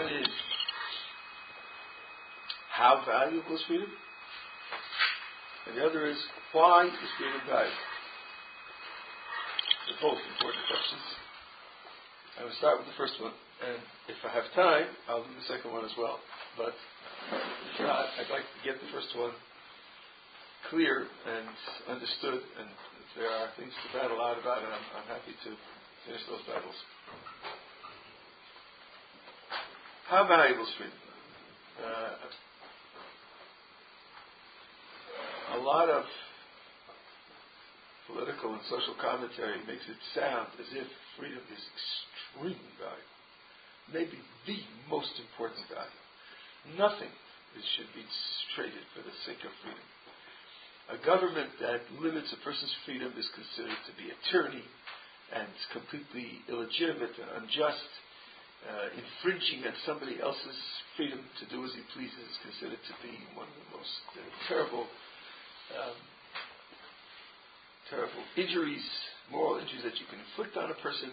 one is, how valuable is freedom? And the other is, why is freedom valuable? They're both important questions. I will start with the first one, and if I have time, I'll do the second one as well. But if not, I'd like to get the first one clear and understood, and if there are things to battle out about it, I'm happy to finish those battles. How valuable is freedom? A lot of political and social commentary makes it sound as if freedom is extremely valuable, maybe the most important value. Nothing should be traded for the sake of freedom. A government that limits a person's freedom is considered to be a tyranny and completely illegitimate and unjust. Infringing on somebody else's freedom to do as he pleases is considered to be one of the most terrible injuries, moral injuries that you can inflict on a person.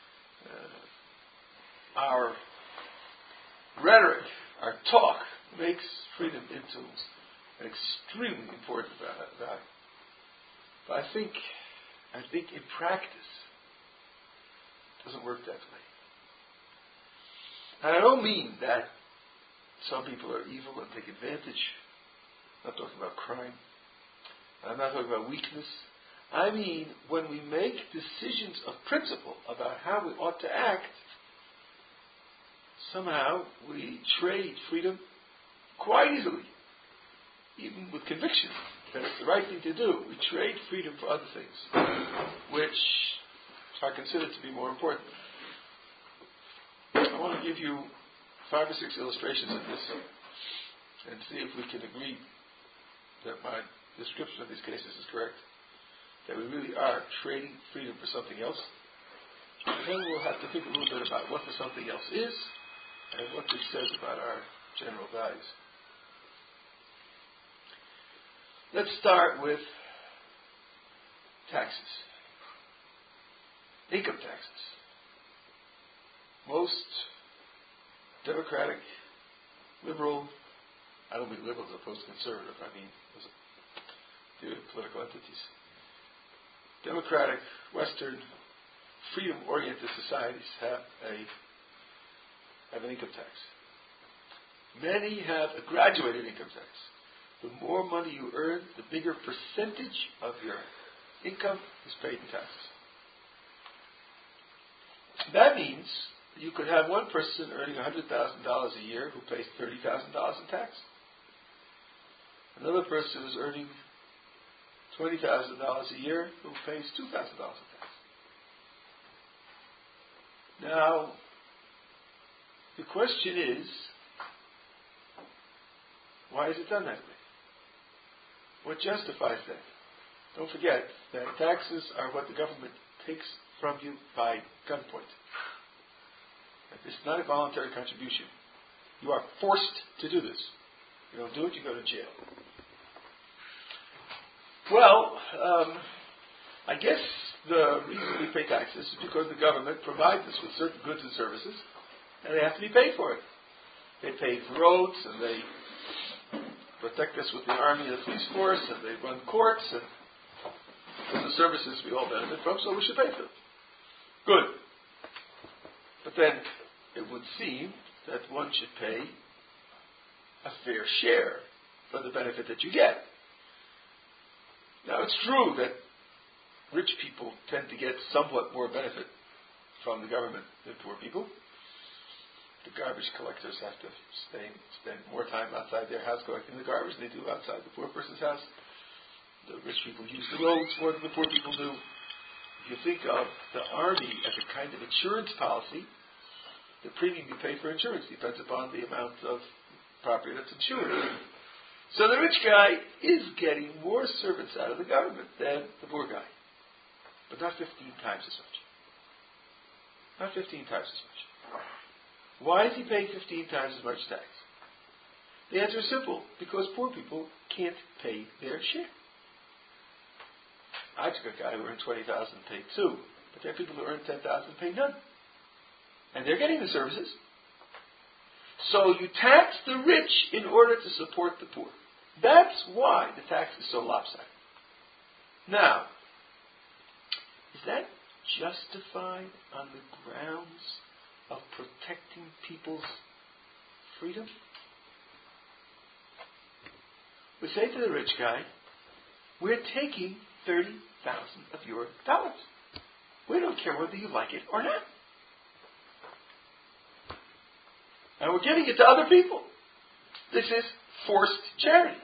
Our rhetoric, our talk, makes freedom into an extremely important value. But I think in practice, it doesn't work that way. And I don't mean that some people are evil and take advantage. I'm not talking about crime. I'm not talking about weakness. I mean, when we make decisions of principle about how we ought to act, somehow we trade freedom quite easily, even with conviction that it's the right thing to do. We trade freedom for other things, which are considered to be more important. I want to give you 5 or 6 illustrations of this and see if we can agree that my description of these cases is correct, that we really are trading freedom for something else. And then we'll have to think a little bit about what the something else is and what this says about our general values. Let's start with taxes. Income taxes. Most democratic, liberal, I don't mean liberal as opposed to conservative, I mean political entities. Democratic, Western, freedom-oriented societies have an income tax. Many have a graduated income tax. The more money you earn, the bigger percentage of your income is paid in taxes. That means you could have one person earning $100,000 a year who pays $30,000 in tax. Another person is earning $20,000 a year who pays $2,000 in tax. Now, the question is, why is it done that way? What justifies that? Don't forget that taxes are what the government takes from you by gunpoint. It's not a voluntary contribution. You are forced to do this. If you don't do it, you go to jail. Well, I guess the reason we pay taxes is because the government provides us with certain goods and services, and they have to be paid for it. They pay for roads, and they protect us with the army and the police force, and they run courts, and those are services we all benefit from, so we should pay for them. Good. But then it would seem that one should pay a fair share for the benefit that you get. Now, it's true that rich people tend to get somewhat more benefit from the government than poor people. The garbage collectors have to spend more time outside their house collecting the garbage than they do outside the poor person's house. The rich people use the roads more than the poor people do. If you think of the army as a kind of insurance policy, the premium you pay for insurance depends upon the amount of property that's insured. So the rich guy is getting more servants out of the government than the poor guy. But not 15 times as much. Not 15 times as much. Why is he paying 15 times as much tax? The answer is simple. Because poor people can't pay their share. I took a guy who earned $20,000 and paid 2. But there are people who earn $10,000 and pay none. And they're getting the services. So you tax the rich in order to support the poor. That's why the tax is so lopsided. Now, is that justified on the grounds of protecting people's freedom? We say to the rich guy, we're taking 30,000 of your dollars. We don't care whether you like it or not. And we're giving it to other people. This is forced charity.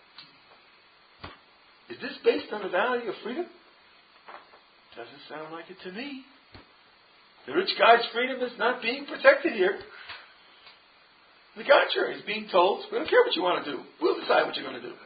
Is this based on the value of freedom? Doesn't sound like it to me. The rich guy's freedom is not being protected here. On the contrary, he's being told, we don't care what you want to do. We'll decide what you're going to do.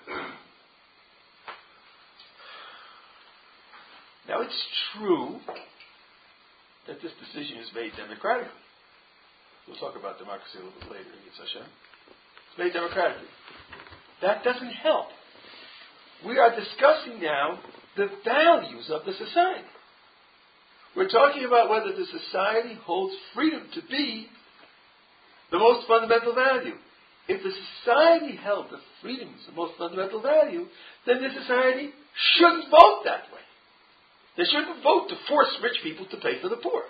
Now, it's true that this decision is made democratically. We'll talk about democracy a little bit later, Hashem. It's made democratically. That doesn't help. We are discussing now the values of the society. We're talking about whether the society holds freedom to be the most fundamental value. If the society held that freedom is the most fundamental value, then the society shouldn't vote that way. They shouldn't vote to force rich people to pay for the poor.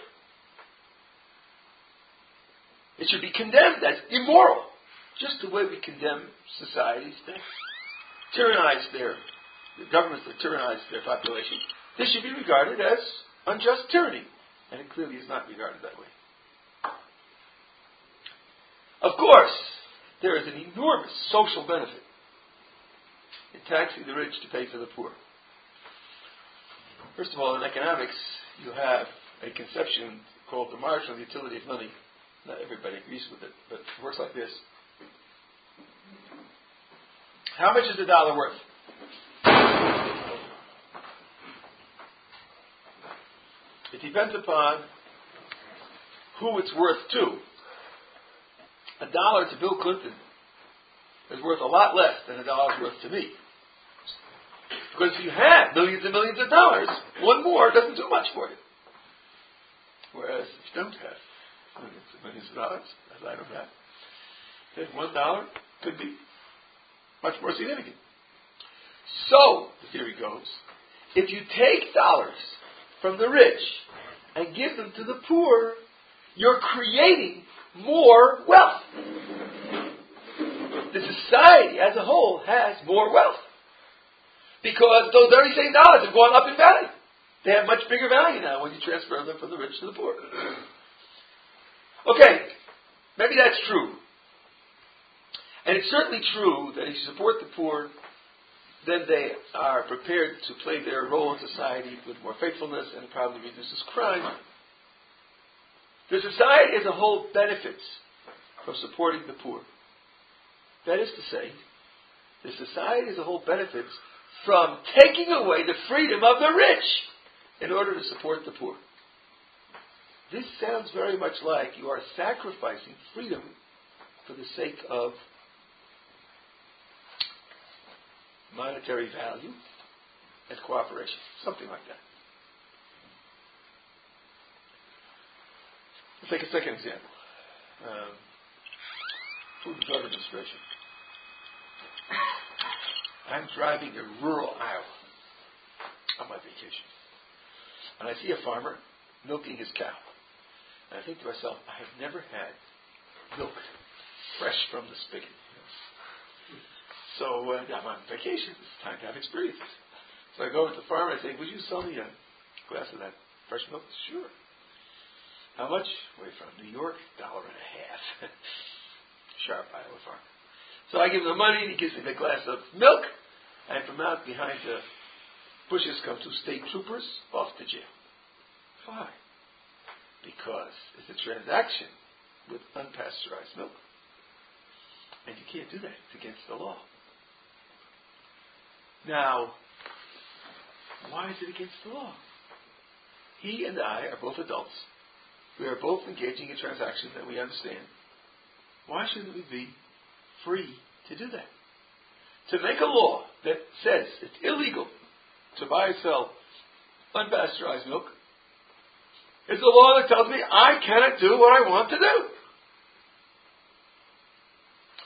It should be condemned as immoral, just the way we condemn societies that tyrannize the governments that tyrannize their population. This should be regarded as unjust tyranny, and it clearly is not regarded that way. Of course, there is an enormous social benefit in taxing the rich to pay for the poor. First of all, in economics, you have a conception called the marginal utility of money. Not everybody agrees with it, but it works like this. How much is the dollar worth? It depends upon who it's worth to. $1 to Bill Clinton is worth a lot less than $1 is worth to me. Because if you have millions and millions of dollars, one more doesn't do much for you. Whereas if you don't have millions and millions of dollars, as I don't have, then $1 could be much more significant. So, the theory goes, if you take dollars from the rich and give them to the poor, you're creating more wealth. The society as a whole has more wealth. Because those very same dollars have gone up in value. They have much bigger value now when you transfer them from the rich to the poor. Okay, maybe that's true. And it's certainly true that if you support the poor, then they are prepared to play their role in society with more faithfulness, and it probably reduces crime. The society as a whole benefits from supporting the poor. That is to say, the society as a whole benefits from taking away the freedom of the rich in order to support the poor. This sounds very much like you are sacrificing freedom for the sake of monetary value and cooperation. Something like that. Let's take a second example. Food and Drug Administration. I'm driving a rural Iowa on my vacation. And I see a farmer milking his cow. And I think to myself, I have never had milk fresh from the spigot. So I'm on vacation. It's time to have experiences. So I go to the farmer and I say, would you sell me a glass of that fresh milk? Sure. How much? Way from New York, $1.50. Sharp Iowa farmer. So I give him the money and he gives me the glass of milk. And from out behind the bushes come 2 state troopers off to jail. Why? Because it's a transaction with unpasteurized milk. And you can't do that. It's against the law. Now, why is it against the law? He and I are both adults. We are both engaging in a transaction that we understand. Why shouldn't we be free to do that? To make a law that says it's illegal to buy and sell unpasteurized milk is a law that tells me I cannot do what I want to do.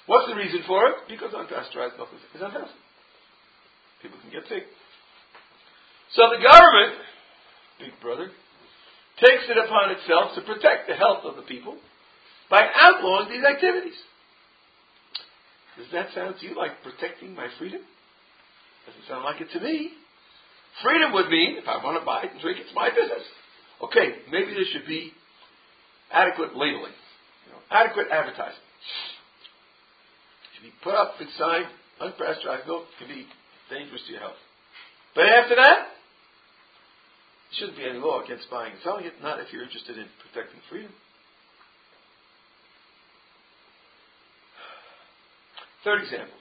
What's the reason for it? Because unpasteurized milk is unhealthy. People can get sick. So the government, Big Brother, takes it upon itself to protect the health of the people by outlawing these activities. Does that sound to you like protecting my freedom? Doesn't sound like it to me. Freedom would mean, if I want to buy it and drink it, it's my business. Okay, maybe there should be adequate labeling, adequate advertising. Should be put up, big sign, unpasteurized milk can be dangerous to your health. But after that, there shouldn't be any law against buying and selling it, not if you're interested in protecting freedom. Third example.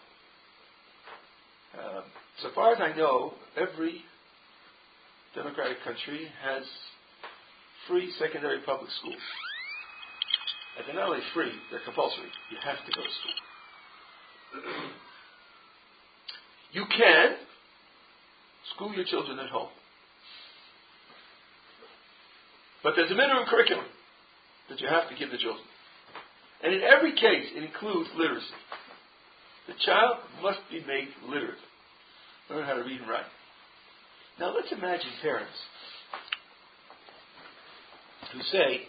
So far as I know, every democratic country has free secondary public schools. And they're not only free, they're compulsory. You have to go to school. You can school your children at home. But there's a minimum curriculum that you have to give the children. And in every case, it includes literacy. The child must be made literate. Learn how to read and write. Now let's imagine parents who say,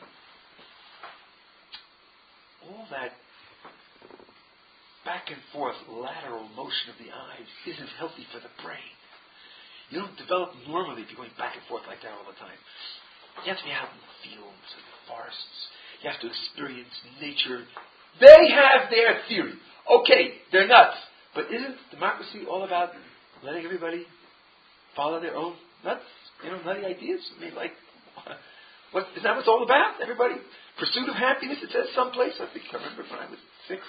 all that back and forth lateral motion of the eyes isn't healthy for the brain. You don't develop normally if you're going back and forth like that all the time. You have to be out in the fields and the forests. You have to experience nature. They have their theory. Okay, they're nuts. But isn't democracy all about letting everybody follow their own nutty ideas? I mean, like, isn't that what it's all about? Everybody, pursuit of happiness, it says someplace. I remember when I was 6.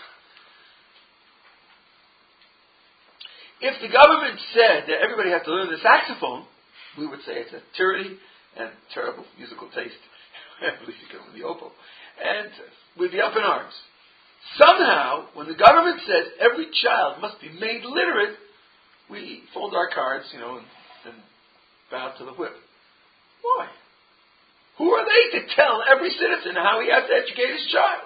If the government said that everybody has to learn the saxophone, we would say it's a tyranny and terrible musical taste. At least you can with the oboe. And we'd be up in arms. Somehow, when the government says every child must be made literate, we fold our cards, and bow to the whip. Why? Who are they to tell every citizen how he has to educate his child?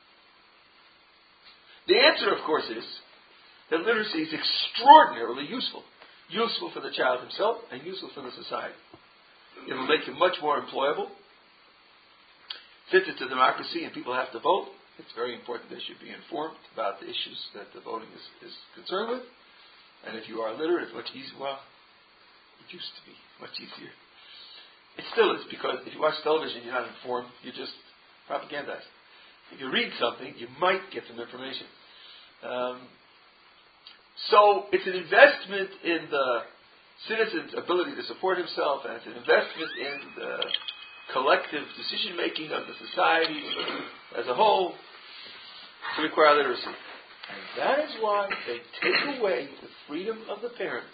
The answer, of course, is that literacy is extraordinarily useful. Useful for the child himself and useful for the society. It will make him much more employable. Since it's a democracy and people have to vote, it's very important they should be informed about the issues that the voting is concerned with. And if you are literate, it's much easier. Well, it used to be much easier. It still is, because if you watch television and you're not informed, you're just propagandized. If you read something, you might get some information. So it's an investment in the citizen's ability to support himself, and it's an investment in the collective decision-making of the society as a whole to require literacy. And that is why they take away the freedom of the parents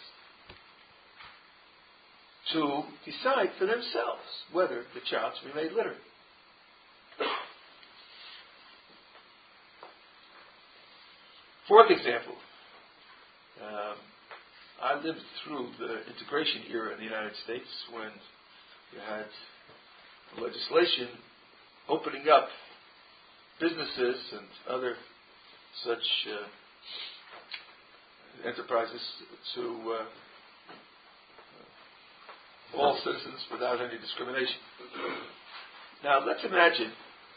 to decide for themselves whether the child should be made literate. Fourth example. I lived through the integration era in the United States when you had legislation opening up businesses and other such enterprises to all citizens without any discrimination. Now let's imagine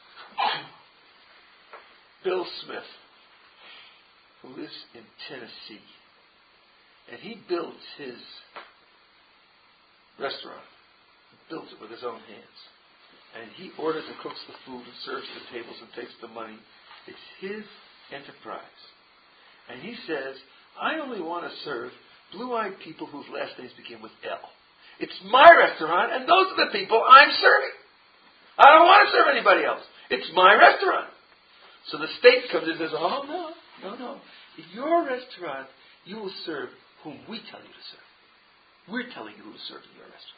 Bill Smith, who lives in Tennessee, and he builds his restaurant. He builds it with his own hands. And he orders and cooks the food and serves the tables and takes the money. It's his enterprise. And he says, I only want to serve blue-eyed people whose last names begin with L. It's my restaurant, and those are the people I'm serving. I don't want to serve anybody else. It's my restaurant. So the state comes in and says, oh, no. In your restaurant, you will serve whom we tell you to serve. We're telling you who to serve in your restaurant.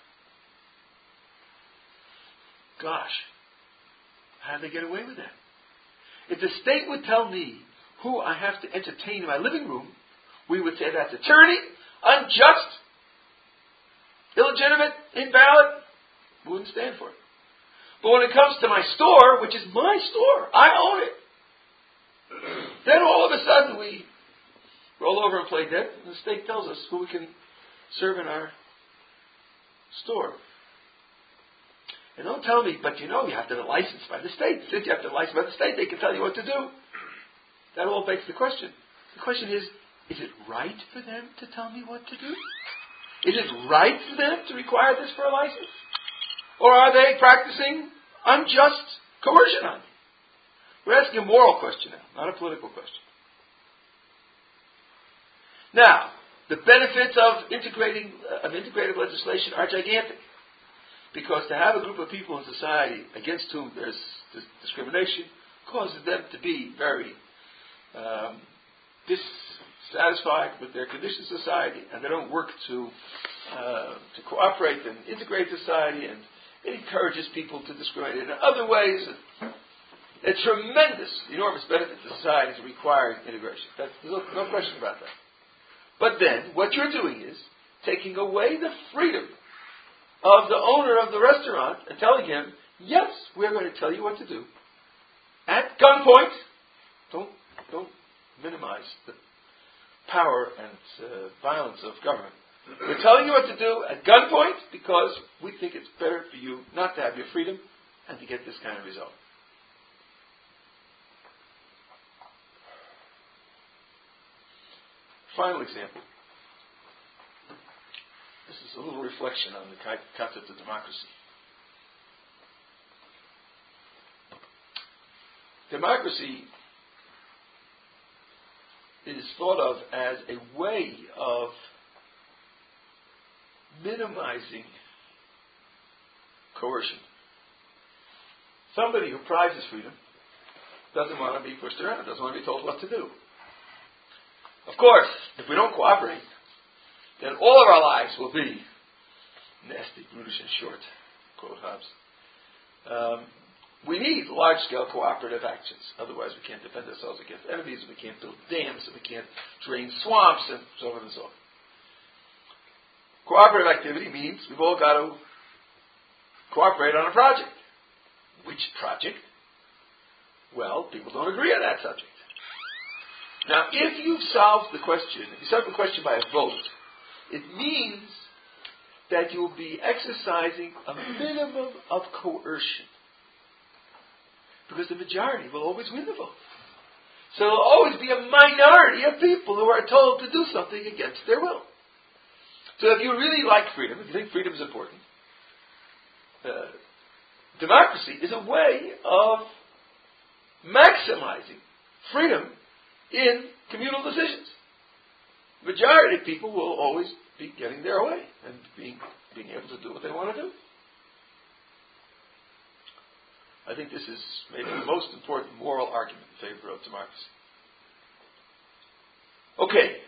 Gosh, how did they get away with that? If the state would tell me who I have to entertain in my living room, we would say that's a tyranny, unjust, illegitimate, invalid. We wouldn't stand for it. But when it comes to my store, which is my store, I own it. Then all of a sudden we roll over and play dead, and the state tells us who we can serve in our store. And don't tell me, but you know you have to have a license by the state. Since you have to have a license by the state, they can tell you what to do. That all begs the question. The question is it right for them to tell me what to do? Is it right for them to require this for a license? Or are they practicing unjust coercion on me? We're asking a moral question now, not a political question. Now, the benefits of integrated legislation are gigantic. Because to have a group of people in society against whom there's discrimination causes them to be very dissatisfied with their condition in society, and they don't work to cooperate and integrate society, and it encourages people to discriminate in other ways. A tremendous, enormous benefit to society is requiring integration. There's no question about that. But then, what you're doing is taking away the freedom of the owner of the restaurant and telling him, yes, we're going to tell you what to do. At gunpoint. Don't minimize the power and violence of government. We're telling you what to do at gunpoint because we think it's better for you not to have your freedom and to get this kind of result. Final example. This is a little reflection on the concept of democracy. Democracy is thought of as a way of minimizing coercion. Somebody who prizes freedom doesn't want to be pushed around, doesn't want to be told what to do. Of course, if we don't cooperate, then all of our lives will be nasty, brutish, and short. Quote Hobbes. We need large-scale cooperative actions. Otherwise, we can't defend ourselves against enemies, and we can't build dams, and we can't drain swamps, and so on and so on. Cooperative activity means we've all got to cooperate on a project. Which project? Well, people don't agree on that subject. Now, if you solve the question, if you solve the question by a vote, it means that you will be exercising a minimum of coercion. Because the majority will always win the vote. So there will always be a minority of people who are told to do something against their will. So if you really like freedom, if you think freedom is important, democracy is a way of maximizing freedom in communal decisions. The majority of people will always be getting their way and being able to do what they want to do. I think this is maybe the most important moral argument in favor of democracy. Okay.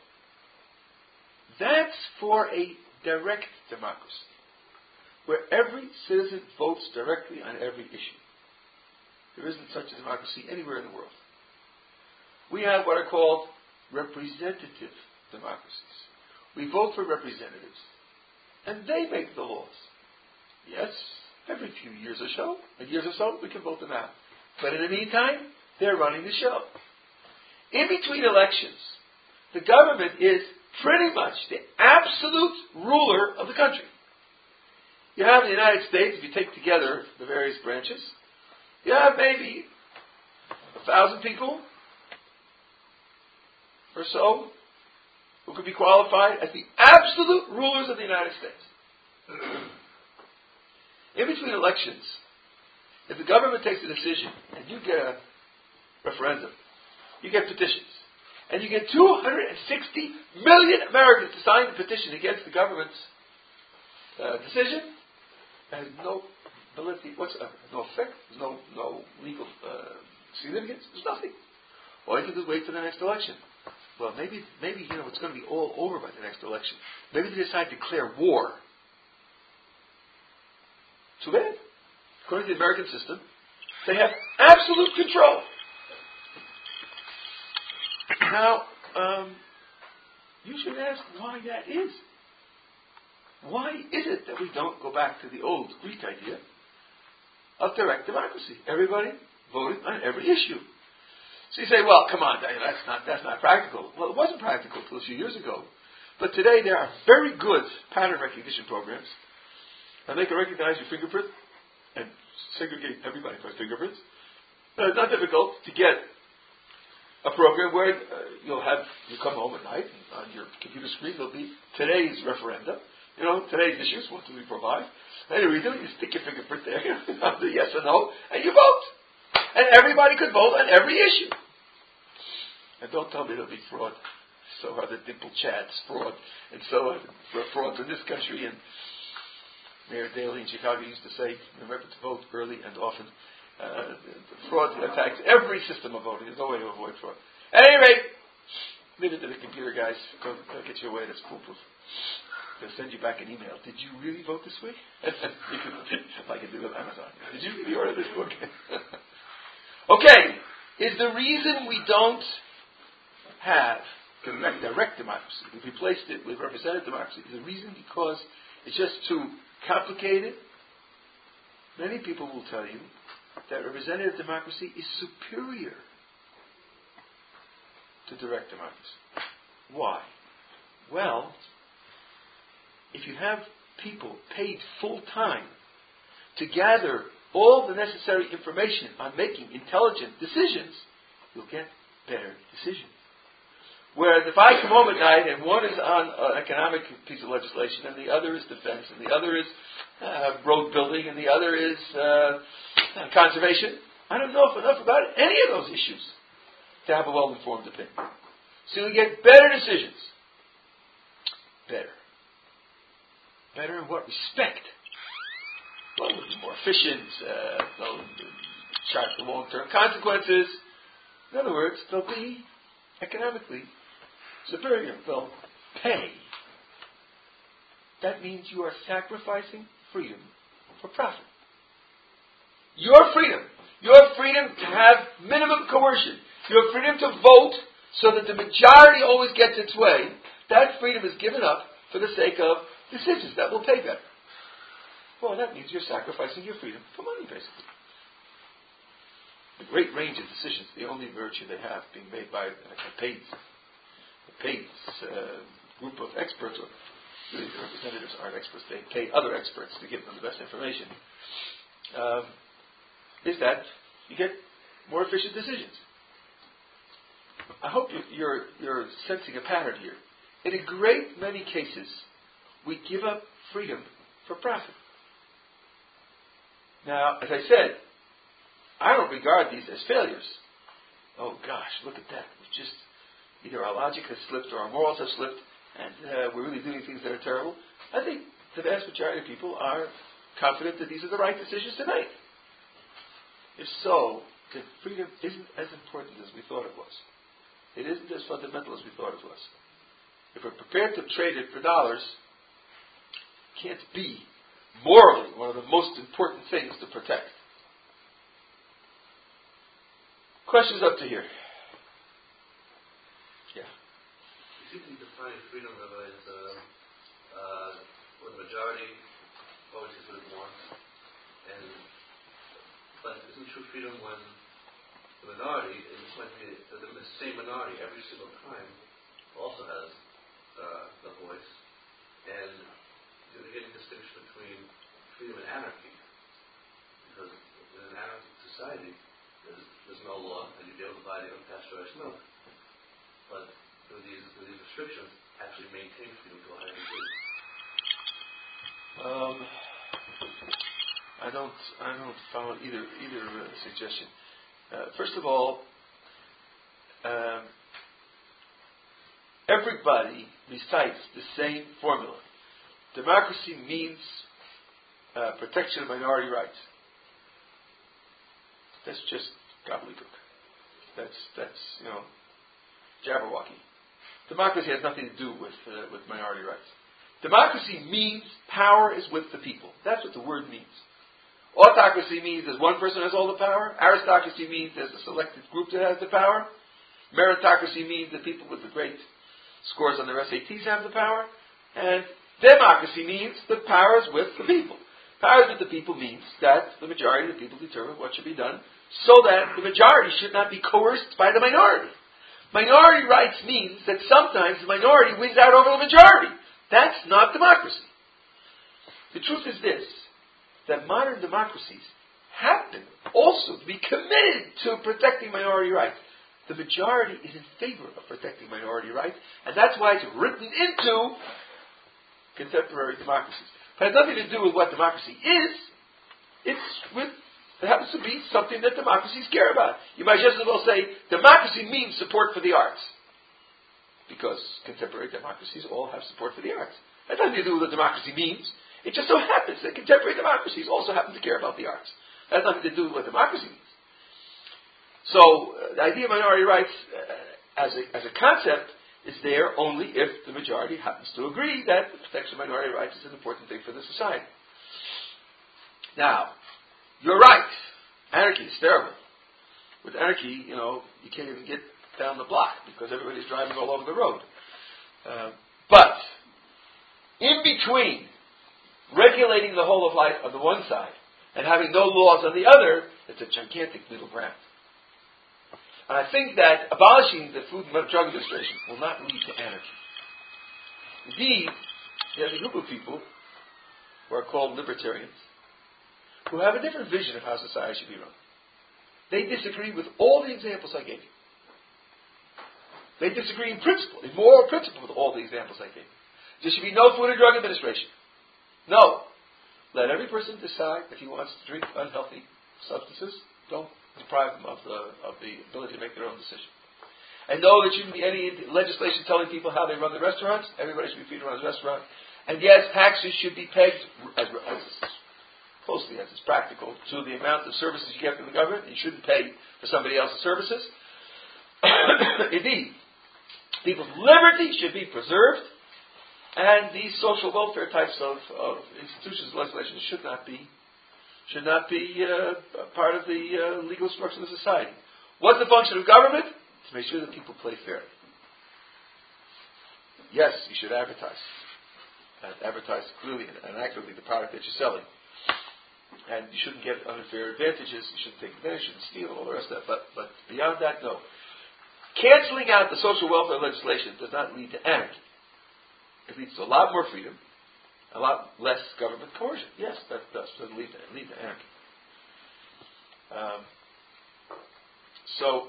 That's for a direct democracy, where every citizen votes directly on every issue. There isn't such a democracy anywhere in the world. We have what are called representative democracies. We vote for representatives, and they make the laws. Yes, every few years or so, we can vote them out. But in the meantime, they're running the show. In between elections, the government is pretty much the absolute ruler of the country. You have in the United States, if you take together the various branches, you have maybe 1,000 people or so who could be qualified as the absolute rulers of the United States. In between elections, if the government takes a decision and you get a referendum, you get petitions, and you get 260 million Americans to sign the petition against the government's decision, it has no validity whatsoever, no effect, there's no legal significance, there's nothing. All you can do is wait for the next election. Well, maybe it's going to be all over by the next election. Maybe they decide to declare war. Too bad. According to the American system, they have absolute control. Now, you should ask why that is. Why is it that we don't go back to the old Greek idea of direct democracy? Everybody voting on every issue. So you say, well, come on, that's not practical. Well, it wasn't practical until a few years ago. But today there are very good pattern recognition programs. And they can recognize your fingerprint and segregate everybody by fingerprints. It's not difficult to get a program where you come home at night and on your computer screen there'll be today's referendum. Today's issues, what do we provide? And you read them, you stick your fingerprint there, the yes or no, and you vote. And everybody could vote on every issue. And don't tell me there'll be fraud. So are the dimple chats fraud, and so are the frauds in this country. And Mayor Daley in Chicago used to say, remember to vote early and often. Fraud attacks every system of voting. There's no way to avoid fraud. At any rate, leave it to the computer guys. They'll get you away that's foolproof. They'll send you back an email. Did you really vote this week? Like I did with Amazon. Did you really order this book? Okay. Is the reason we don't have direct democracy, we've replaced it with representative democracy, is the reason because it's just too complicated? Many people will tell you that representative democracy is superior to direct democracy. Why? Well, if you have people paid full time to gather all the necessary information on making intelligent decisions, you'll get better decisions. Whereas if I come home at night and one is on an economic piece of legislation and the other is defense and the other is road building and the other is conservation, I don't know enough about any of those issues to have a well-informed opinion. So you get better decisions. Better. Better in what respect? Well, it'll be more efficient. They'll chart the long-term consequences. In other words, they'll be economically superior. They'll pay. That means you are sacrificing freedom for profit. Your freedom to have minimum coercion, your freedom to vote so that the majority always gets its way, that freedom is given up for the sake of decisions that will pay better. Well, that means you're sacrificing your freedom for money, basically. The great range of decisions, the only virtue they have, being made by a paid group of experts, or really the representatives aren't experts, they pay other experts to give them the best information, is that you get more efficient decisions. I hope you're sensing a pattern here. In a great many cases, we give up freedom for profit. Now, as I said, I don't regard these as failures. Oh gosh, look at that. Either our logic has slipped or our morals have slipped, and we're really doing things that are terrible. I think the vast majority of people are confident that these are the right decisions to make. If so, then freedom isn't as important as we thought it was. It isn't as fundamental as we thought it was. If we're prepared to trade it for dollars, it can't be morally one of the most important things to protect. Questions up to here? Yeah. You seem to be defining freedom as when the majority always gets what it wants, but isn't true freedom when the minority, and this might be the same minority every single time, also has the voice, and you're getting a distinction between freedom and anarchy, because in an anarchic society, there's no law, and you'd be able to buy the unpasteurized milk. But with these restrictions, actually maintain freedom to a higher degree. I don't follow either suggestion. First of all, everybody recites the same formula. Democracy means protection of minority rights. That's just gobbledygook. That's Jabberwocky. Democracy has nothing to do with minority rights. Democracy means power is with the people. That's what the word means. Autocracy means there's one person has all the power. Aristocracy means there's a selected group that has the power. Meritocracy means the people with the great scores on their SATs have the power. And democracy means the power is with the people. Power with the people means that the majority of the people determine what should be done so that the majority should not be coerced by the minority. Minority rights means that sometimes the minority wins out over the majority. That's not democracy. The truth is this, that modern democracies happen also to be committed to protecting minority rights. The majority is in favor of protecting minority rights, and that's why it's written into contemporary democracies. It has nothing to do with what democracy is. It happens to be something that democracies care about. You might just as well say, democracy means support for the arts. Because contemporary democracies all have support for the arts. It has nothing to do with what democracy means. It just so happens that contemporary democracies also happen to care about the arts. It has nothing to do with what democracy means. So, the idea of minority rights as a concept is there only if the majority happens to agree that the protection of minority rights is an important thing for the society. Now, you're right. Anarchy is terrible. With anarchy, you can't even get down the block because everybody's driving all over the road. But, in between regulating the whole of life on the one side and having no laws on the other, it's a gigantic middle ground. And I think that abolishing the Food and Drug Administration will not lead to anarchy. Indeed, there's a group of people who are called libertarians who have a different vision of how society should be run. They disagree with all the examples I gave you. They disagree in principle, in moral principle, with all the examples I gave you. There should be no Food and Drug Administration. No. Let every person decide if he wants to drink unhealthy substances. Don't deprive them of the ability to make their own decision. And know that shouldn't be any legislation telling people how they run the restaurants. Everybody should be free to run a restaurant. And yes, taxes should be pegged as closely as it's practical to the amount of services you get from the government. You shouldn't pay for somebody else's services. Indeed, people's liberty should be preserved, and these social welfare types of institutions and legislation should not be part of the legal structure of the society. What's the function of government? To make sure that people play fairly. Yes, you should advertise. And advertise clearly and accurately the product that you're selling. And you shouldn't get unfair advantages. You shouldn't take advantage, you shouldn't steal, and all the rest of that. But beyond that, no. Canceling out the social welfare legislation does not lead to anarchy. It leads to a lot more freedom, a lot less government coercion. Yes, that does. It doesn't lead to anarchy. So,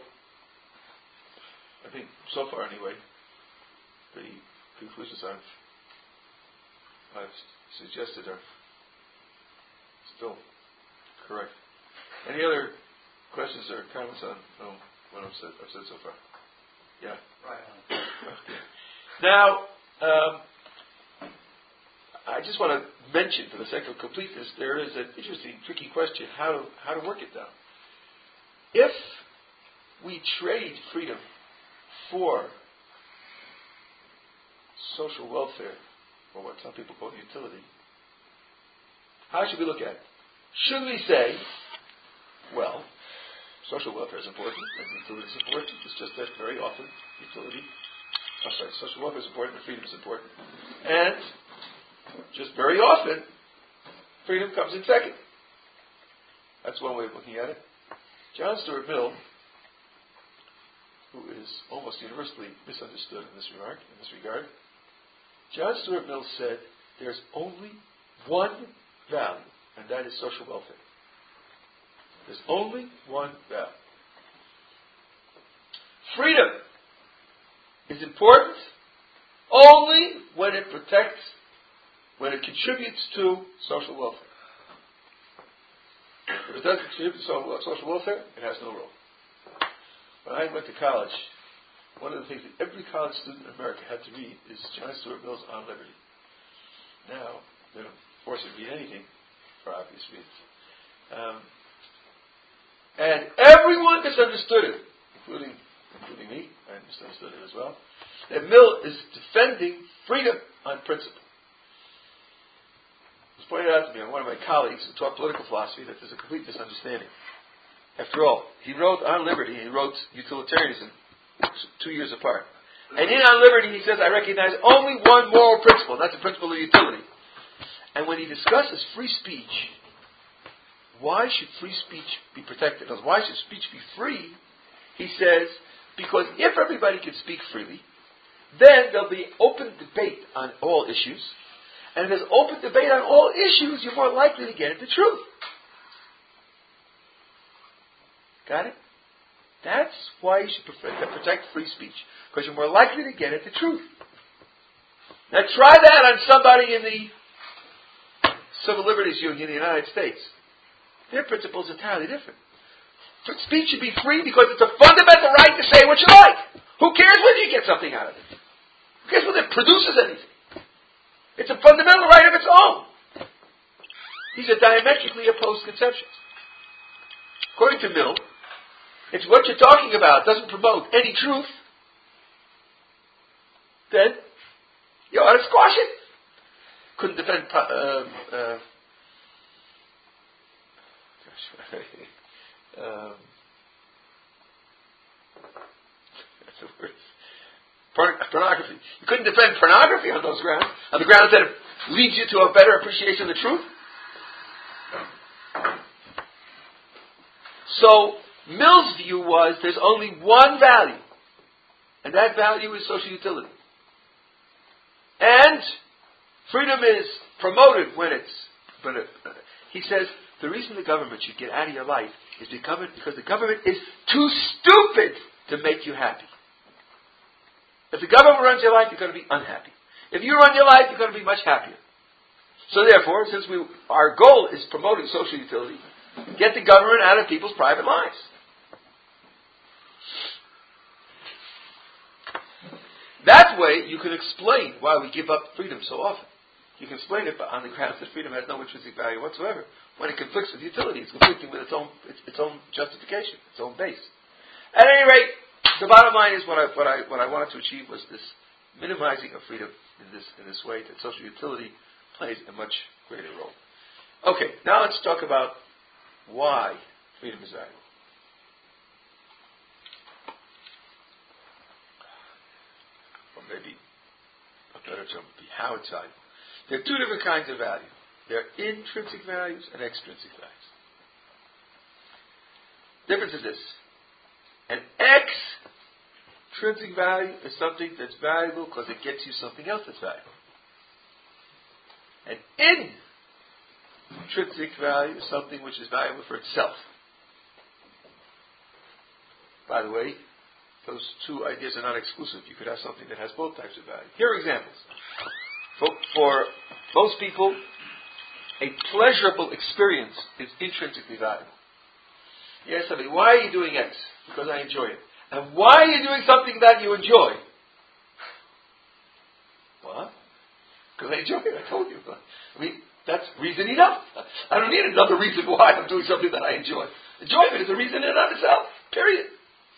I think so far anyway, the conclusions I've suggested are still correct. Any other questions or comments on what I've said so far? Yeah. Right. Okay. Now, I just want to mention, for the sake of completeness, there is an interesting, tricky question: how to work it down. If we trade freedom for social welfare, or what some people call utility, how should we look at it? Should we say, well, social welfare is important, and utility is important, it's just that very often social welfare is important and freedom is important. And just very often, freedom comes in second. That's one way of looking at it. John Stuart Mill, who is almost universally misunderstood in this regard, John Stuart Mill said, there's only one value, and that is social welfare. There's only one value. Freedom is important only when it contributes to social welfare. If it doesn't contribute to social welfare, it has no role. When I went to college, one of the things that every college student in America had to read is John Stuart Mill's On Liberty. Now, they don't force you to read anything, for obvious reasons. And everyone misunderstood it, including me. I misunderstood it as well. That Mill is defending freedom on principle. It was pointed out to me by one of my colleagues who taught political philosophy that there's a complete misunderstanding. After all, he wrote On Liberty and he wrote Utilitarianism 2 years apart. And in On Liberty he says, I recognize only one moral principle, and that's the principle of utility. And when he discusses free speech, why should free speech be protected? Why should speech be free? He says, because if everybody can speak freely, then there'll be open debate on all issues. And if there's open debate on all issues, you're more likely to get at the truth. Got it? That's why you should protect free speech. Because you're more likely to get at the truth. Now try that on somebody in the Civil Liberties Union in the United States. Their principles are entirely different. Speech should be free because it's a fundamental right to say what you like. Who cares whether you get something out of it? Who cares whether it produces anything? It's a fundamental right of its own. These are diametrically opposed conceptions. According to Mill, if what you're talking about doesn't promote any truth, then you ought to squash it. Couldn't defend that's the word. Pornography. You couldn't defend pornography on those grounds, on the grounds that it leads you to a better appreciation of the truth. So, Mill's view was there's only one value, and that value is social utility. And freedom is promoted when he says the reason the government should get out of your life is because the government is too stupid to make you happy. If the government runs your life, you're going to be unhappy. If you run your life, you're going to be much happier. So therefore, since our goal is promoting social utility, get the government out of people's private lives. That way, you can explain why we give up freedom so often. You can explain it on the grounds that freedom has no intrinsic value whatsoever. When it conflicts with utility, it's conflicting with its own justification, its own base. At any rate, the bottom line is what I wanted to achieve was this minimizing of freedom in this way that social utility plays a much greater role. Okay, now let's talk about why freedom is valuable. Or maybe a better term would be how it's valuable. There are two different kinds of value. There are intrinsic values and extrinsic values. Difference is this. An extrinsic value is something that's valuable because it gets you something else that's valuable. An intrinsic value is something which is valuable for itself. By the way, those two ideas are not exclusive. You could have something that has both types of value. Here are examples. For most people, a pleasurable experience is intrinsically valuable. You ask somebody, why are you doing X? Because I enjoy it. And why are you doing something that you enjoy? What? Because I enjoy it, I told you. I mean, that's reason enough. I don't need another reason why I'm doing something that I enjoy. Enjoyment is a reason in and of itself. Period.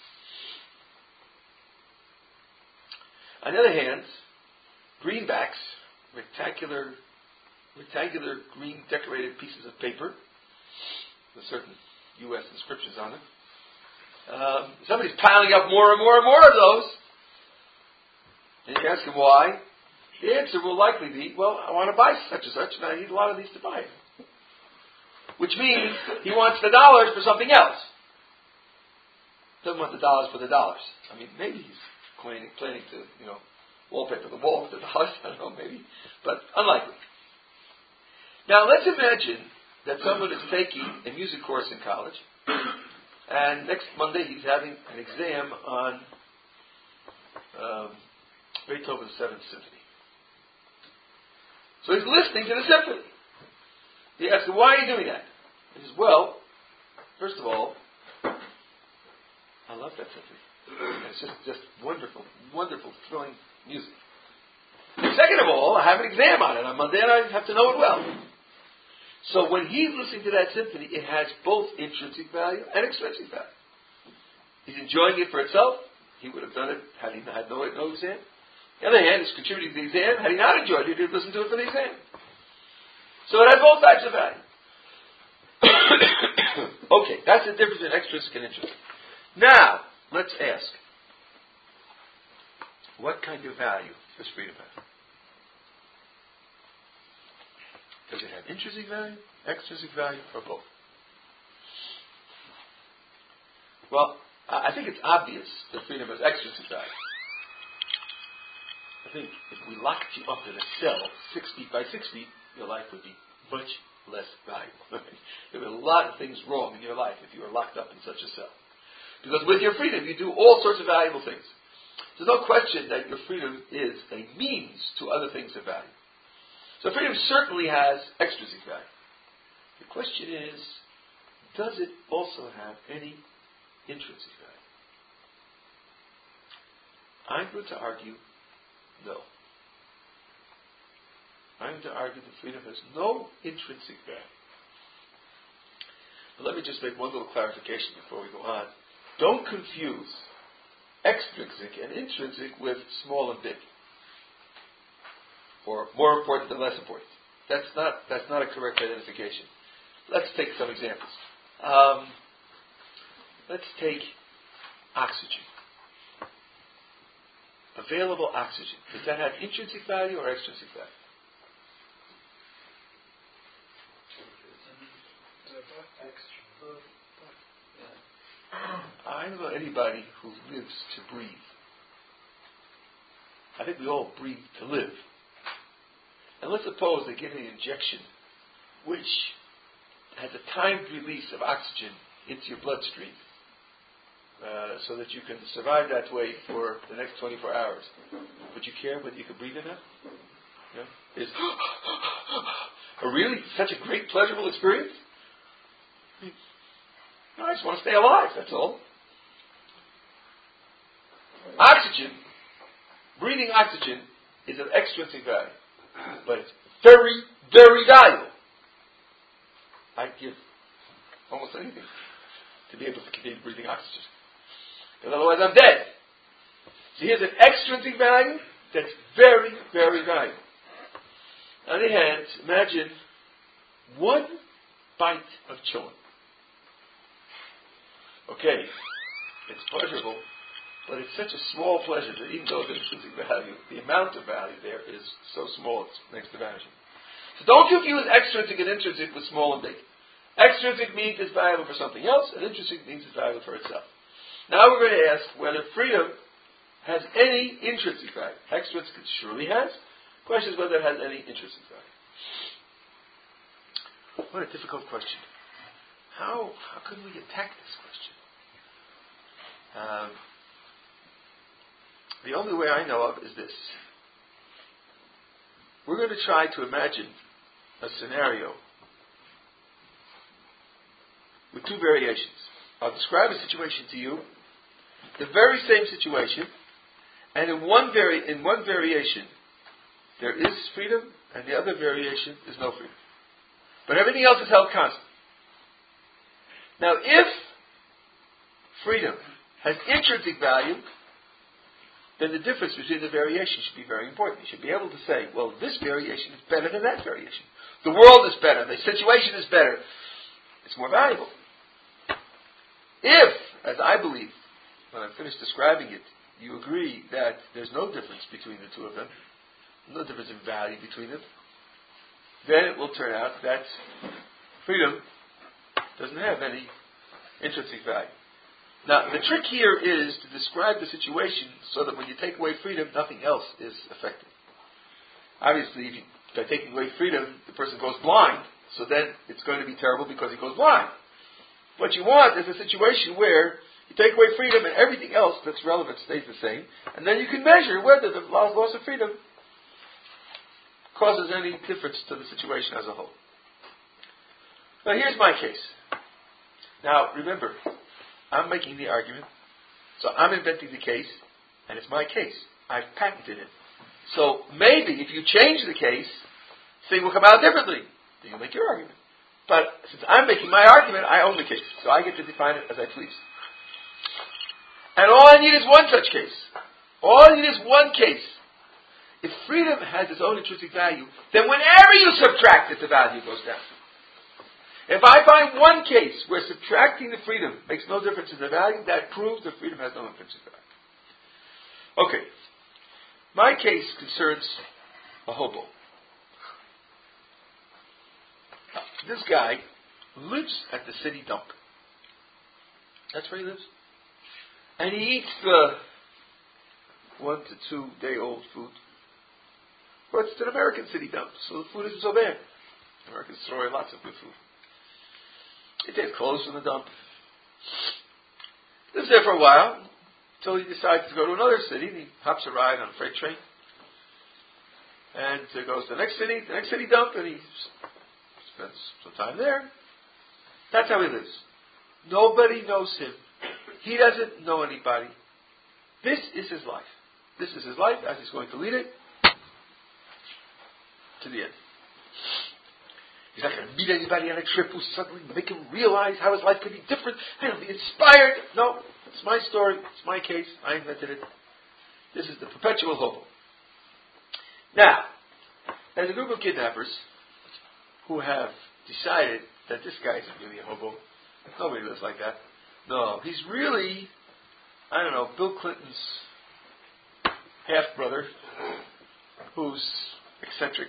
On the other hand, greenbacks, rectangular green decorated pieces of paper with certain U.S. inscriptions on them. Somebody's piling up more and more and more of those. And you ask him why. The answer will likely be, well, I want to buy such and such, and I need a lot of these to buy it. Which means he wants the dollars for something else. Doesn't want the dollars for the dollars. I mean, maybe he's planning to, wallpaper the wall with the dollars. I don't know, maybe. But unlikely. Now, let's imagine that someone is taking a music course in college, and next Monday he's having an exam on Beethoven's Seventh Symphony. So he's listening to the symphony. He asks him, why are you doing that? He says, well, first of all, I love that symphony. It's just wonderful, wonderful, thrilling music. And second of all, I have an exam on it on Monday, and I have to know it well. So when he's listening to that symphony, it has both intrinsic value and extrinsic value. He's enjoying it for itself. He would have done it had he had no exam. On the other hand, it's contributing to the exam. Had he not enjoyed it, he'd listen to it for the exam. So it has both types of value. Okay, that's the difference between extrinsic and intrinsic. Now, let's ask, what kind of value does freedom have? Does it have intrinsic value, extrinsic value, or both? Well, I think it's obvious that freedom has extrinsic value. I think if we locked you up in a cell 6 feet by 6 feet, your life would be much less valuable. There would be a lot of things wrong in your life if you were locked up in such a cell. Because with your freedom, you do all sorts of valuable things. There's no question that your freedom is a means to other things of value. So freedom certainly has extrinsic value. The question is, does it also have any intrinsic value? I'm going to argue no. I'm going to argue that freedom has no intrinsic value. But let me just make one little clarification before we go on. Don't confuse extrinsic and intrinsic with small and big, or more important than less important. That's not a correct identification. Let's take some examples. Let's take oxygen. Available oxygen. Does that have intrinsic value or extrinsic value? I don't know anybody who lives to breathe. I think we all breathe to live. And let's suppose they give an injection which has a timed release of oxygen into your bloodstream so that you can survive that way for the next 24 hours. Would you care whether you could breathe or not? No? Is really such a great, pleasurable experience? No, I just want to stay alive, that's all. Oxygen, breathing oxygen, is of extrinsic value. But it's very, very valuable. I'd give almost anything to be able to continue breathing oxygen. Because otherwise I'm dead. So here's an extrinsic value that's very, very valuable. On the other hand, imagine one bite of chewing. Okay, it's pleasurable, but it's such a small pleasure that even though there's intrinsic value, the amount of value there is so small it's next to vanishing. So don't confuse extrinsic and intrinsic with small and big. Extrinsic means it's valuable for something else, and intrinsic means it's valuable for itself. Now we're going to ask whether freedom has any intrinsic value. Extrinsic it surely has. The question is whether it has any intrinsic value. What a difficult question. How can we attack this question? The only way I know of is this. We're going to try to imagine a scenario with two variations. I'll describe a situation to you, the very same situation, and in one variation there is freedom, and the other variation is no freedom. But everything else is held constant. Now, if freedom has intrinsic value, then the difference between the variations should be very important. You should be able to say, well, this variation is better than that variation. The world is better. The situation is better. It's more valuable. If, as I believe, when I'm finished describing it, you agree that there's no difference between the two of them, no difference in value between them, then it will turn out that freedom doesn't have any intrinsic value. Now, the trick here is to describe the situation so that when you take away freedom, nothing else is affected. Obviously, by taking away freedom, the person goes blind, so then it's going to be terrible because he goes blind. What you want is a situation where you take away freedom and everything else that's relevant stays the same, and then you can measure whether the loss of freedom causes any difference to the situation as a whole. Now, here's my case. Now, remember, I'm making the argument, so I'm inventing the case, and it's my case. I've patented it. So maybe if you change the case, things will come out differently. Then you'll make your argument. But since I'm making my argument, I own the case. So I get to define it as I please. And all I need is one such case. All I need is one case. If freedom has its own intrinsic value, then whenever you subtract it, the value goes down. If I find one case where subtracting the freedom makes no difference in the value, that proves that freedom has no intrinsic value. Okay. My case concerns a hobo. This guy lives at the city dump. That's where he lives. And he eats the 1 to 2 day old food. But it's an American city dump, so the food isn't so bad. Americans throw away lots of good food. He takes clothes from the dump. Lives there for a while, until he decides to go to another city. He hops a ride on a freight train. And goes to the next city dump, and he spends some time there. That's how he lives. Nobody knows him. He doesn't know anybody. This is his life. This is his life as he's going to lead it to the end. He's not going to meet anybody on a trip who suddenly make him realize how his life could be different and he'll be inspired. No, it's my story. It's my case. I invented it. This is the perpetual hobo. Now, there's a group of kidnappers who have decided that this guy isn't really a hobo. Nobody lives like that. No, he's really, I don't know, Bill Clinton's half-brother who's eccentric.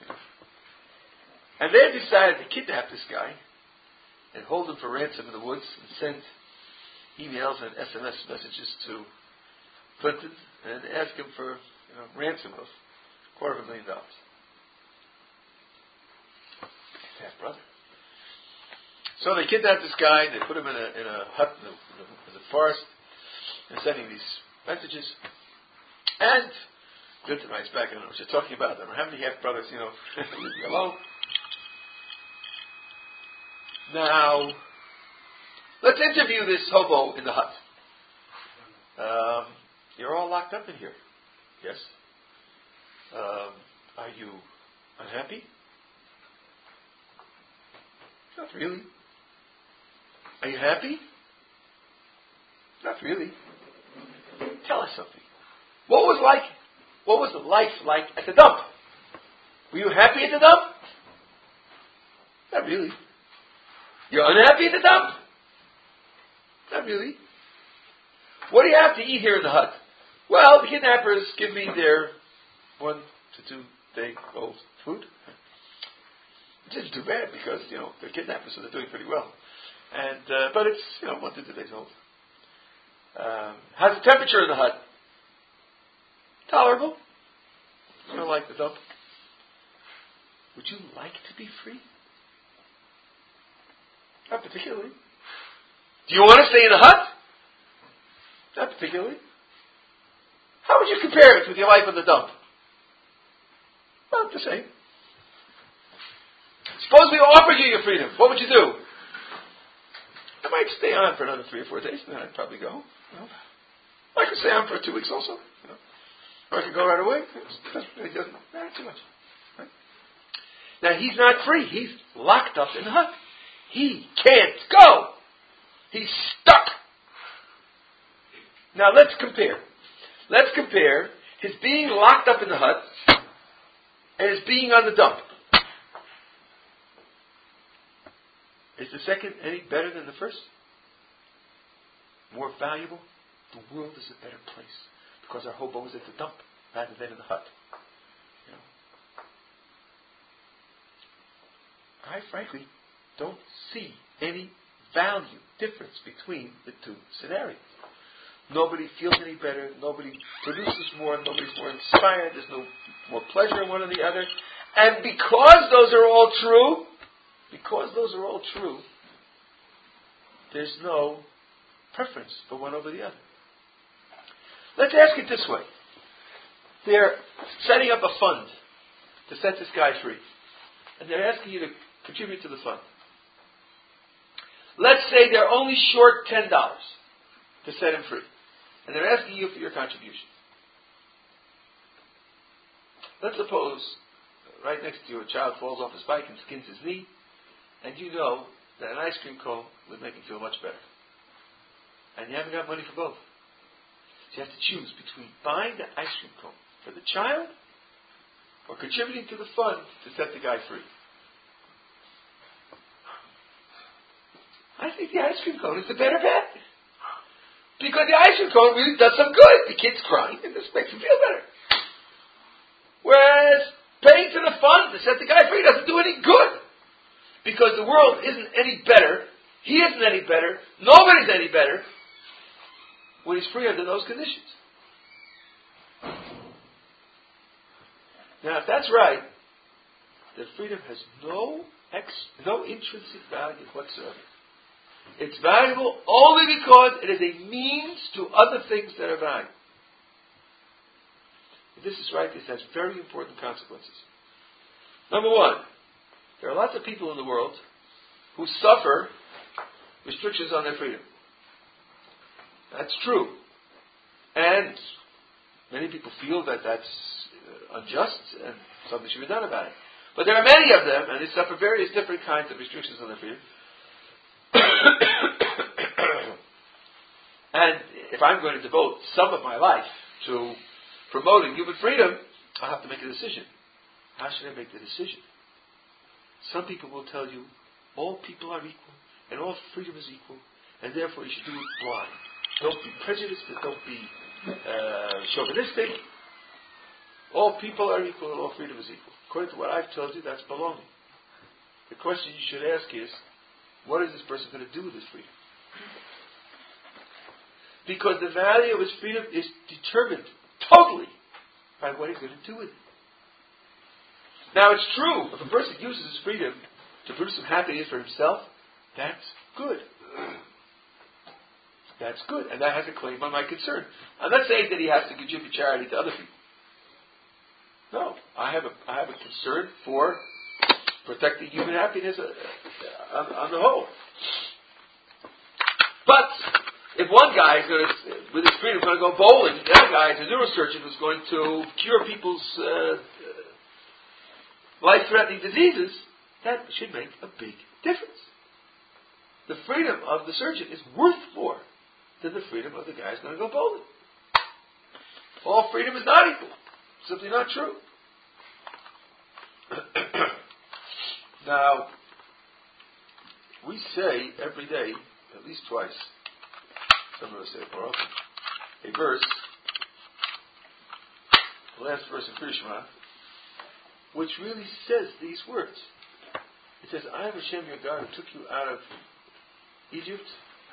And they've decided to kidnap this guy and hold him for ransom in the woods and send emails and SMS messages to Clinton and ask him for ransom of $250,000. His half-brother. So they kidnapped this guy, they put him in a hut in the forest, and sending these messages. And Clinton writes back, I don't know what you're talking about. How many half-brothers, leave me alone. Now, let's interview this hobo in the hut. You're all locked up in here. Yes? Are you unhappy? Not really. Are you happy? Not really. Tell us something. What was the life like at the dump? Were you happy at the dump? Not really. You're unhappy at the dump? Not really. What do you have to eat here in the hut? Well, the kidnappers give me their 1 to 2 day old food. Which isn't too bad because, they're kidnappers, so they're doing pretty well. And but it's, 1 to 2 days old. How's the temperature in the hut? Tolerable. You don't like the dump. Would you like to be free? Not particularly. Do you want to stay in the hut? Not particularly. How would you compare it with your life in the dump? Well, the same. Suppose we offered you your freedom. What would you do? I might stay on for another 3 or 4 days, and then I'd probably go. I could stay on for 2 weeks also. Or I could go right away. It doesn't matter too much. Right? Now, he's not free. He's locked up in the hut. He can't go. He's stuck. Now, let's compare. Let's compare his being locked up in the hut and his being on the dump. Is the second any better than the first? More valuable? The world is a better place because our hobo is at the dump rather than in the hut. I frankly don't see any value difference between the two scenarios. Nobody feels any better. Nobody produces more. Nobody's more inspired. There's no more pleasure in one or the other. And because those are all true, there's no preference for one over the other. Let's ask it this way. They're setting up a fund to set this guy free. And they're asking you to contribute to the fund. Let's say they're only short $10 to set him free. And they're asking you for your contribution. Let's suppose right next to you a child falls off his bike and skins his knee, and you know that an ice cream cone would make him feel much better. And you haven't got money for both. So you have to choose between buying the ice cream cone for the child or contributing to the fund to set the guy free. I think the ice cream cone is the better bet. Because the ice cream cone really does some good. The kid's crying and this makes him feel better. Whereas paying to the fund to set the guy free doesn't do any good. Because the world isn't any better. He isn't any better. Nobody's any better when he's free under those conditions. Now, if that's right, then freedom has no intrinsic value whatsoever. It's valuable only because it is a means to other things that are valuable. If this is right, this has very important consequences. Number one, there are lots of people in the world who suffer restrictions on their freedom. That's true. And many people feel that that's unjust and something should be done about it. But there are many of them, and they suffer various different kinds of restrictions on their freedom. And if I'm going to devote some of my life to promoting human freedom, I'll have to make a decision. How should I make the decision? Some people will tell you, all people are equal, and all freedom is equal, and therefore you should do it blind. Don't be prejudiced, and don't be chauvinistic. All people are equal, and all freedom is equal. According to what I've told you, that's baloney. The question you should ask is, what is this person going to do with his freedom? Because the value of his freedom is determined totally by what he's going to do with it. Now, it's true, if a person uses his freedom to produce some happiness for himself, that's good. That's good, and that has a claim on my concern. I'm not saying that he has to contribute charity to other people. No, I have a concern for protecting human happiness on the whole. But if one guy is going to, with his freedom, going to go bowling, the other guy is a neurosurgeon who's going to cure people's life-threatening diseases, that should make a big difference. The freedom of the surgeon is worth more than the freedom of the guy who's going to go bowling. All freedom is not equal. Simply not true. Now, we say every day, at least twice, some of us say it more often, a verse, the last verse in Kriya Shema, which really says these words. It says, I am Hashem your God who took you out of Egypt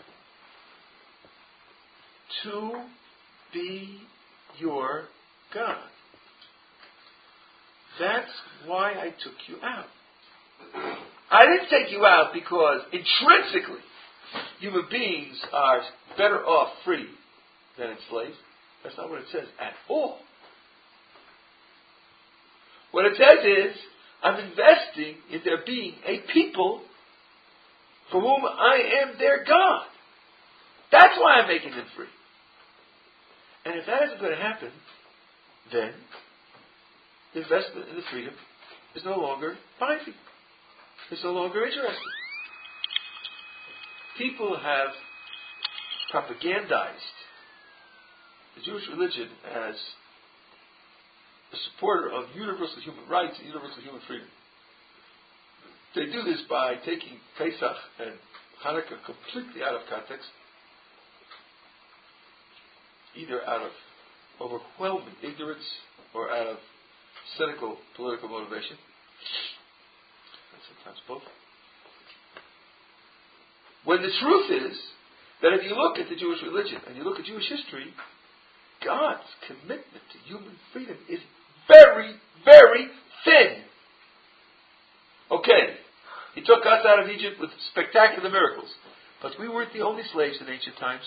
to be your God. That's why I took you out. I didn't take you out because intrinsically human beings are better off free than enslaved. That's not what it says at all. What it says is, I'm investing in there being a people for whom I am their God. That's why I'm making them free. And if that isn't going to happen, then the investment in the freedom is no longer binding. It's no longer interesting. People have propagandized the Jewish religion as a supporter of universal human rights and universal human freedom. They do this by taking Pesach and Hanukkah completely out of context, either out of overwhelming ignorance or out of cynical political motivation, and sometimes both. When the truth is that if you look at the Jewish religion and you look at Jewish history, God's commitment to human freedom is very, very thin. Okay, He took us out of Egypt with spectacular miracles, but we weren't the only slaves in ancient times.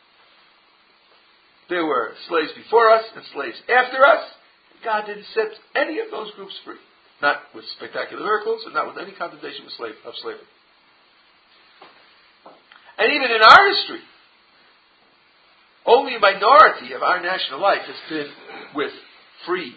There were slaves before us and slaves after us. God didn't set any of those groups free. Not with spectacular miracles and not with any condemnation of slavery. And even in our history, only a minority of our national life has been with free,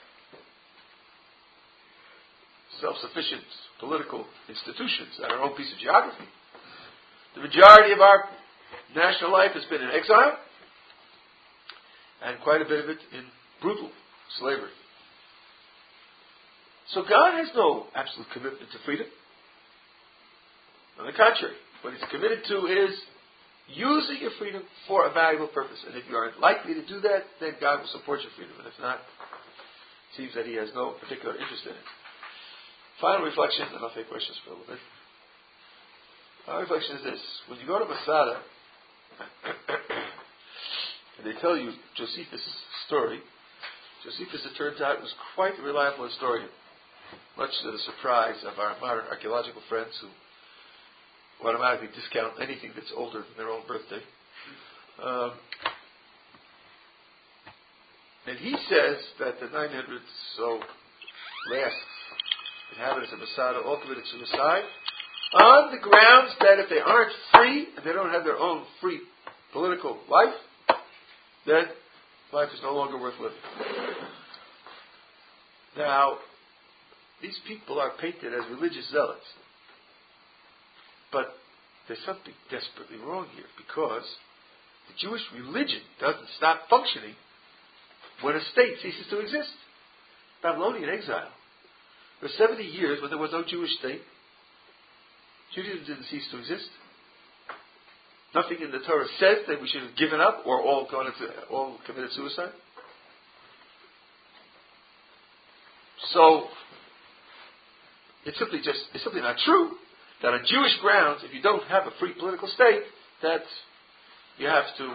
self-sufficient political institutions and our own piece of geography. The majority of our national life has been in exile, and quite a bit of it in brutal slavery. So God has no absolute commitment to freedom. On the contrary, what He's committed to is using your freedom for a valuable purpose. And if you are likely to do that, then God will support your freedom. And if not, it seems that He has no particular interest in it. Final reflection, and I'll take questions for a little bit. Final reflection is this. When you go to Masada, they tell you Josephus' story. Josephus, it turns out, was quite a reliable historian, much to the surprise of our modern archaeological friends who automatically discount anything that's older than their own birthday. And he says that the 900 so last inhabitants of Masada all committed suicide on the grounds that if they aren't free and they don't have their own free political life, then life is no longer worth living. Now, these people are painted as religious zealots. But there's something desperately wrong here, because the Jewish religion doesn't stop functioning when a state ceases to exist. Babylonian exile. For 70 years, when there was no Jewish state, Judaism didn't cease to exist. Nothing in the Torah says that we should have given up or all committed suicide. So it's simply not true that on Jewish grounds, if you don't have a free political state, that you have to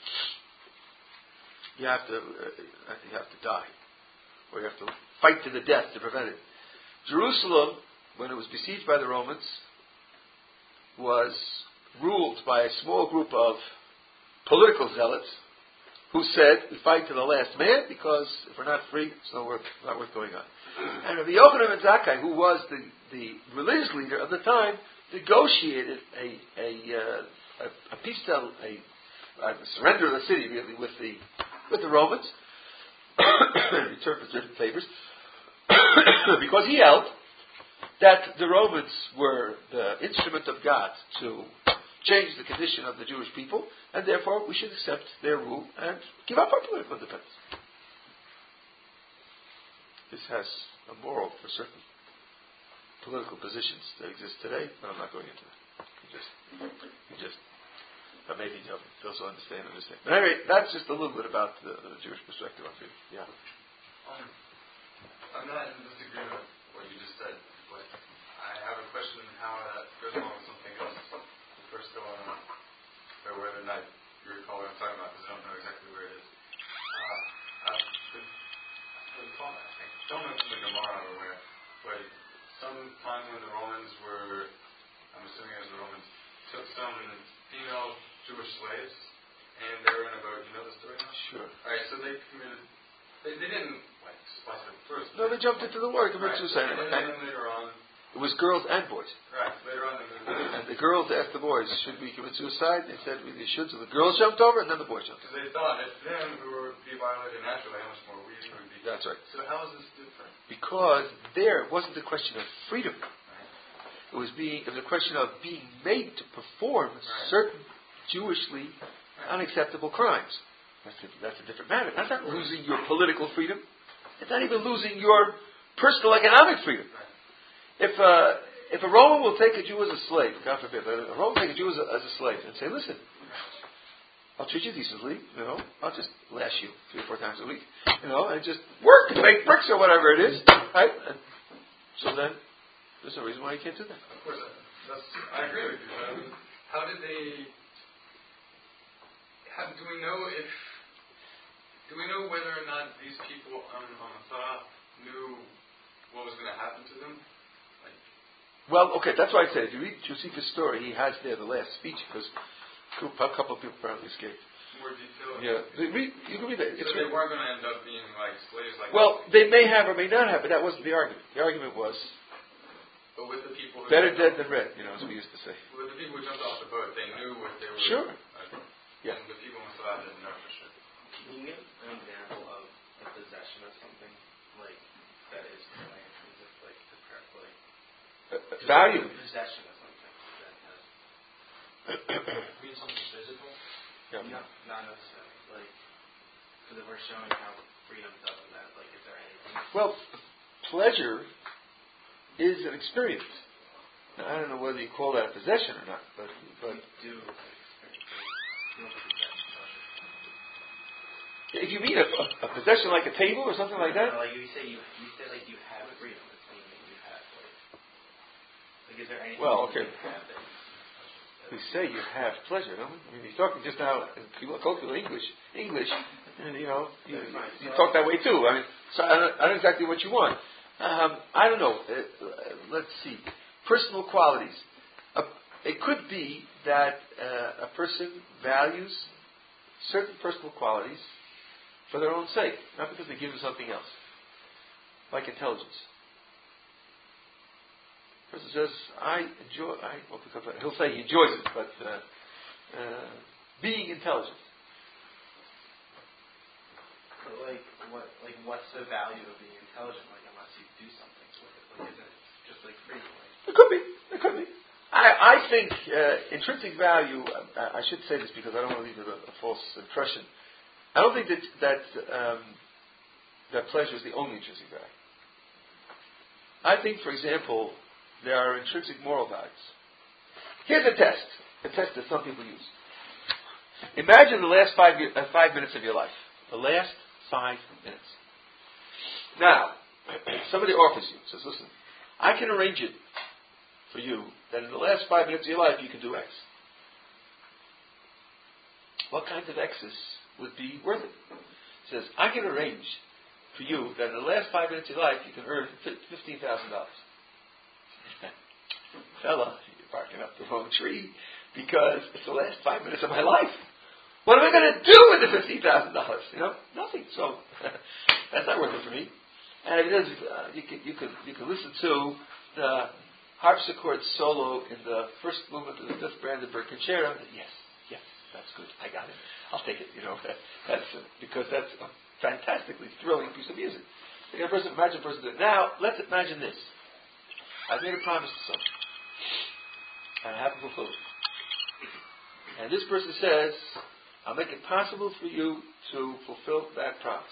die, or you have to fight to the death to prevent it. Jerusalem, when it was besieged by the Romans, was ruled by a small group of political zealots who said, we fight to the last man, because if we're not free, it's not worth going on. And Rabbi Yochanan ben Zakkai, who was the religious leader of the time, negotiated a peace deal, a surrender of the city, really, with the Romans, in return for certain favors, because he held that the Romans were the instrument of God to change the condition of the Jewish people, and therefore we should accept their rule and give up our political independence. This has a moral for certain political positions that exist today, but I'm not going into that. But maybe those who understand. But anyway, that's just a little bit about the Jewish perspective on it. Yeah. I'm not in disagreement with what you just said, but I have a question on how that goes along with something else. First go on, or whether or not you recall what I'm talking about, because I don't know exactly where it is. I don't know if it's the Gemara or where, but sometime when the Romans were, I'm assuming it was the Romans, took some female Jewish slaves, and they were in a boat. You know the story now? Sure. Alright, so they committed, they didn't, splice them first. No, they jumped into the water, committed suicide. And then later on, it was girls and boys. right, later on and the girls asked the boys, should we commit suicide? They said they should, so the girls jumped over and then the boys jumped over. Because they thought if then we would be violated naturally, how much more we would be. That's right. So how is this different? Because there wasn't a question of freedom. Right. It was a question of being made to perform certain Jewishly unacceptable crimes. That's a different matter. That's not losing your political freedom. It's not even losing your personal economic freedom. Right. If a Roman will take a Jew as a slave, God forbid, but a Roman will take a Jew as a slave and say, listen, I'll treat you decently, I'll just lash you 3 or 4 times a week, and just work and make bricks or whatever it is, right? And so then, there's no reason why you can't do that. Of course, I agree with you, but I mean, how did they, do we know whether or not these people on Massah knew what was going to happen to them? Well, okay, that's why I said, if you read Josephus' story, he has there the last speech, because a couple of people apparently escaped. More detail? Yeah, you can read that. So they weren't going to end up being like slaves like well, they may have or may not have, but that wasn't the argument. The argument was, but with the people who better dead than red, as we used to say. With the people who jumped off the boat, they knew what they were Sure. Yeah. And the people in Salah didn't know for sure. Can you give an example of a possession of something like that is like the correct value. Possession of something that has mean something physical? Yeah. Not necessarily. Like, because we're showing how freedom doesn't that. Like, is there anything? Well, pleasure is an experience. Now, I don't know whether you call that a possession or not, but we do experience. If you mean a possession like a table or something like that? Like you say like you have freedom. It's meaning that you have like is there anything well, okay. you have that we say you have pleasure, don't we? I mean, he's talking just now in colloquial English, and you talk that way too. I mean, so I don't know exactly what you want. I don't know. Let's see. Personal qualities. It could be that a person values certain personal qualities for their own sake, not because they give him something else, like intelligence. A person says, he'll say he enjoys it, but being intelligent. But what's the value of being intelligent? Unless you do something with it, isn't it just free? It could be. I think intrinsic value. I should say this because I don't want to leave a false impression. I don't think that pleasure is the only intrinsic value. I think, for example, there are intrinsic moral values. Here's a test that some people use. Imagine the last 5 minutes of your life. The last 5 minutes. Now, somebody offers you, says, listen, I can arrange it for you that in the last 5 minutes of your life you can do X. What kinds of X's would be worth it? It says, I can arrange for you that in the last 5 minutes of your life you can earn $15,000. Fella, you're barking up the wrong tree because it's the last 5 minutes of my life. What am I going to do with the $15,000? Nothing. So that's not worth it for me. And it is, you can listen to the harpsichord solo in the first movement of the Fifth Brandenburg Concerto. Yes, that's good. I got it. I'll take it. That's because that's a fantastically thrilling piece of music. Imagine a person that. Now, let's imagine this. I've made a promise to someone, and I haven't fulfilled it. And this person says, I'll make it possible for you to fulfill that promise.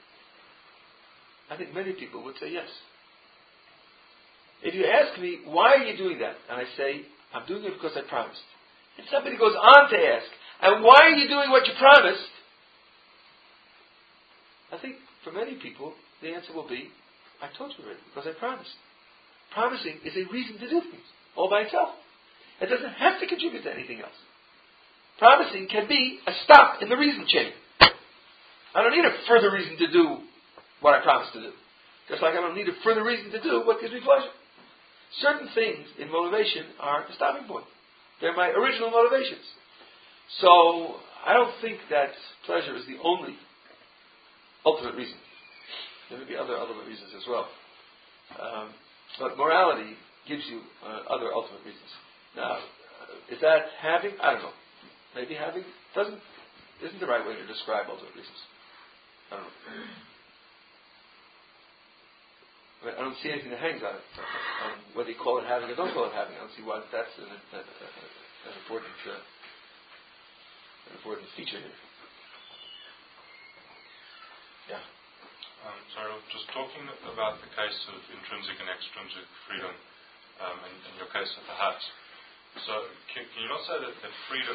I think many people would say yes. If you ask me, why are you doing that? And I say, I'm doing it because I promised. And somebody goes on to ask, and why are you doing what you promised? I think for many people, the answer will be, I told you already, because I promised. Promising is a reason to do things, all by itself. It doesn't have to contribute to anything else. Promising can be a stop in the reason chain. I don't need a further reason to do what I promised to do. Just like I don't need a further reason to do what gives me pleasure. Certain things in motivation are the stopping point. They're my original motivations. So I don't think that pleasure is the only ultimate reason. There may be other ultimate reasons as well. But morality gives you other ultimate reasons. Now, is that having? I don't know. Maybe having isn't the right way to describe ultimate reasons. I don't know. I don't see anything that hangs on it. Whether you call it having or don't call it having, I don't see why that's an important feature here. Yeah. Sorry, just talking about the case of intrinsic and extrinsic freedom, in your case of the hat. So, can you not say that freedom